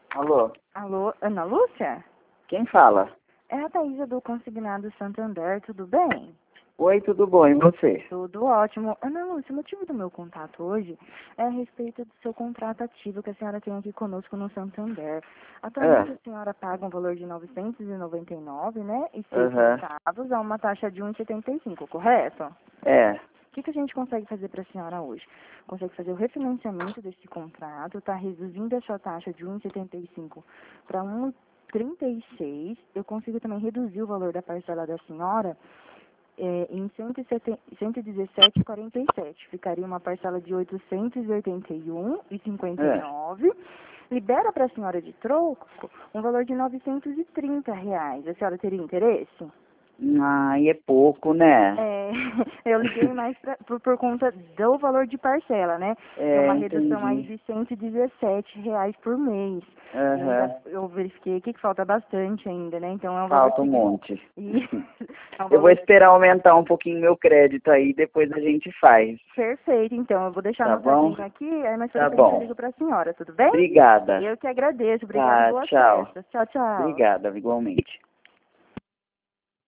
Alô, Alô, Ana Lúcia? quem fala? É a Thaísa do Consignado Santander, tudo bem? Oi, tudo bom, e você? Tudo ótimo. Ana Lúcia, o motivo do meu contato hoje é a respeito do seu contrato ativo que a senhora tem aqui conosco no Santander. Atualmente a senhora paga um valor de R$ 999, né? E 6 Aham. centavos a uma taxa de 1,75, correto? É, O que a gente consegue fazer para a senhora hoje? Consegue fazer o refinanciamento desse contrato, tá reduzindo a sua taxa de 1,75 para 1,36. Eu consigo também reduzir o valor da parcela da senhora em 117,47. Ficaria uma parcela de R$ 881,59. Libera para a senhora de troco um valor de R$ 930. A senhora teria interesse? aí é pouco, né? É, eu liguei mais por conta do valor de parcela, né? É É, uma redução aí entendi. de R$ 117 por mês. E Aham, ainda eu verifiquei aqui que falta bastante ainda, né? Então é um valor falta um monte. e é um Eu vou valor esperar aumentar um pouquinho meu crédito aí, depois a gente faz. perfeito. Então eu vou deixar Tá bom? anotadinho aqui, aí mais pra Tá frente eu bom. ligo pra senhora, tudo bem? Obrigada. Eu que agradeço. Obrigada e Tá, boas tchau. festas. Tchau, tchau. Obrigada, igualmente.